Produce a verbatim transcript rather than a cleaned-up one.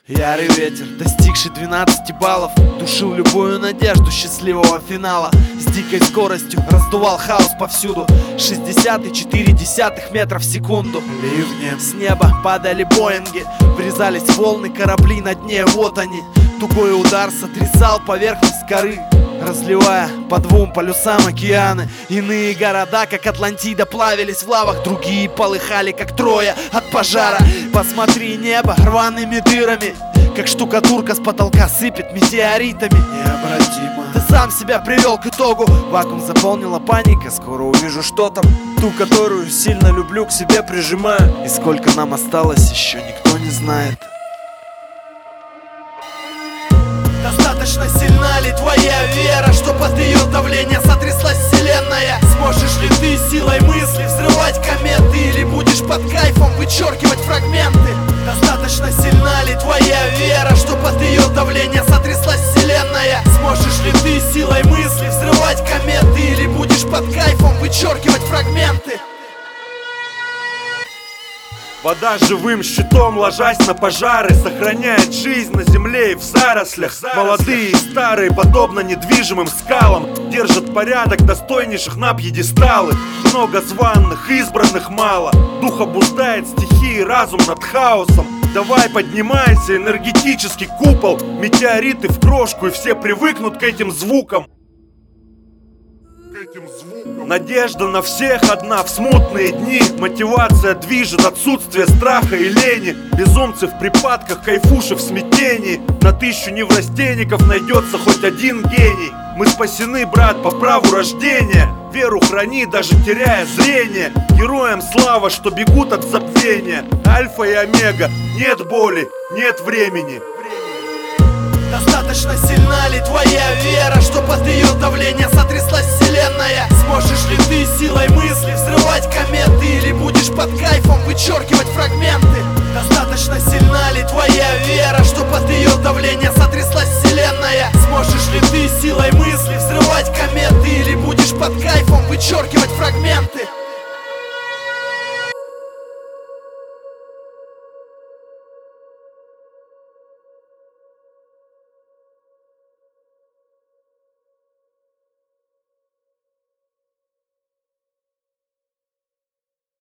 Ярый ветер, достигший двенадцати баллов, душил любую надежду счастливого финала. С дикой скоростью раздувал хаос повсюду. Шестьдесят четыре десятых метров в секунду. Ливни с неба падали боинги, врезались в волны корабли на дне, вот они. Тугой удар сотрясал поверхность коры, разливая по двум полюсам океаны. Иные города, как Атлантида, плавились в лавах, другие полыхали, как Троя от пожара. Посмотри, небо рваными дырами, как штукатурка с потолка сыпет метеоритами. Необратимо. Ты сам себя привел к итогу. Вакуум заполнила паника. Скоро увижу, что там. Ту, которую сильно люблю, к себе прижимаю. И сколько нам осталось, еще никто не знает. Достаточно сильна ли твоя вера, что под ее давление сотряслась вселенная? Сможешь ли ты силой мысли взрывать кометы, или будешь под кайфом вычеркивать фрагменты? Достаточно сильна ли твоя вера, что под ее давление сотряслась вселенная? Сможешь ли ты силой мысли взрывать кометы, или будешь под кайфом вычеркивать фрагменты? Вода живым щитом, ложась на пожары, сохраняет жизнь на земле и в зарослях. Молодые и старые, подобно недвижимым скалам, держат порядок достойнейших на пьедесталы. Много званных, избранных мало. Дух обуздает стихии, разум над хаосом. Давай поднимайся, энергетический купол. Метеориты в крошку, и все привыкнут к этим звукам. Надежда на всех одна в смутные дни. Мотивация движет, отсутствие страха и лени. Безумцы в припадках, кайфуши в смятении. На тысячу неврастенников найдется хоть один гений. Мы спасены, брат, по праву рождения. Веру храни, даже теряя зрение. Героям слава, что бегут от забвения. Альфа и омега, нет боли, нет времени. Достаточно сильна ли твоя вера, что под ее давлением